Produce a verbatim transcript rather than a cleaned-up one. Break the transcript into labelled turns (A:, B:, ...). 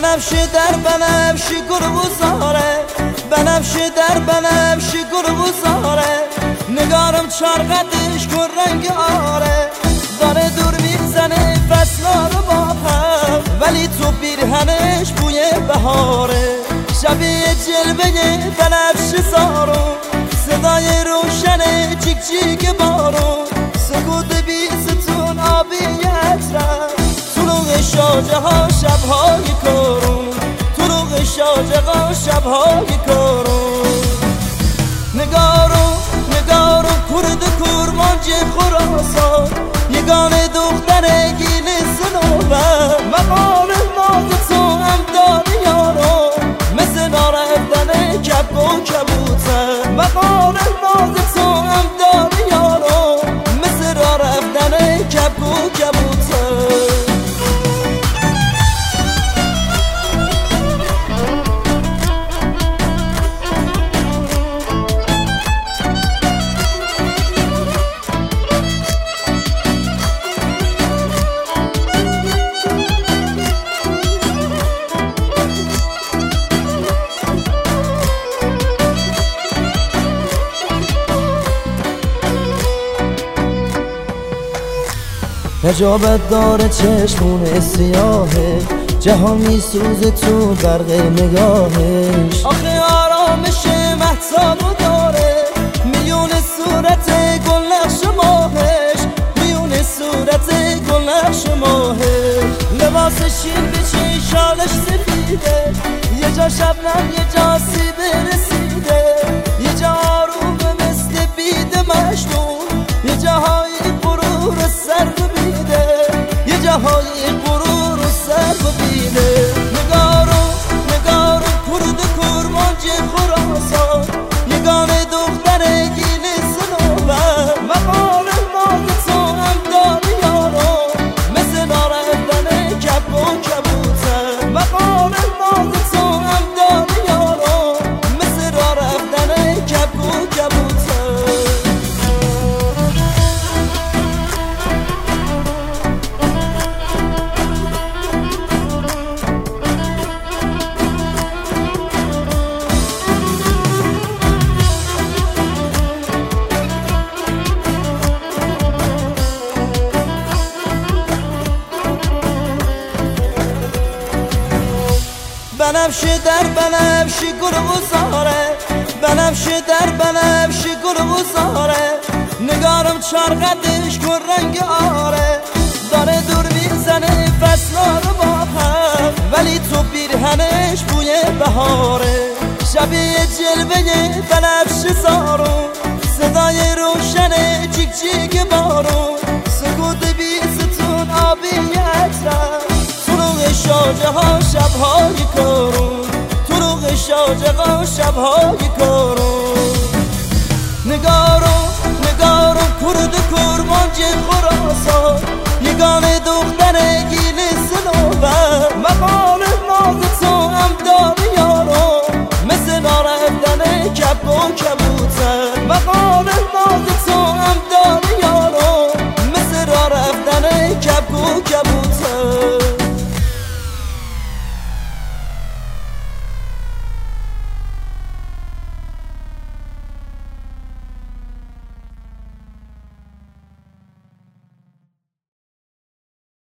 A: بنفشه در بنفشه گل بزاره، بنفشه در بنفشه گل بزاره، نگارم چرخدش کن رنگ آره، داره دور میزنه فصلا رو با هم، ولی تو پیرهنش بوی بهاره، شبیه جلوه بنفشه زارو، صدای روشن جیک جیک بارو، سکوت بی ستون آبی اطرف، طلوع شاجه ها شبهای کارون، طلوع شاجه ها شبهای کارون. نگارو نگارو کرد کرمانج خراسان، یگانه دختر گیل سنوبه، مقال ناز تو هم داری یارو، مثل نارفتن کب و کبوتر، مقال ناز تو هم داری یارو، مثل رفتن کب و کبوتر. نجابت داره چشمون سیاهه، جهان میسوزه تو برق نگاهش، آخه آرامش مهتابو داره، میون صورت گل نقش ماهش، میون صورت گل نقش ماهش، لباس شیر بچی شالش سفیده، یه جا شبنم یه جا سیب رسیده، یه جا آرومه مثل بید مجنون، یه جاهای غرور سر ببیده، یه جاهای غرور سر ببیده. نگارو نگارو کرد کرمانج خراسان، یگانه دختر گیل سنوبه، مقال ناز تو هم داری یارو، مثل نارفتن کب و کبوتر، مقال ناز تو هم داری یارو، مثل رفتن کب و کبوتر. بنفشه در بنفشه گل بزاره، بنفشه در بنفشه گل بزاره، نگارم چرخدش کن رنگ آره، داره دور میزنه فصلا رو با هم، ولی تو پیرهنش بوی بهاره، شبیه جلوه بنفشه زارو، صدای روشن جیک جیک بارو، سکوت بی ستون آبی اطرف، طلوع شاجه ها شبهای کارون، طلوع شاجه ها شبهای کارون. نگارو نگارو کرد کرمانج خراسان، یگانه دختر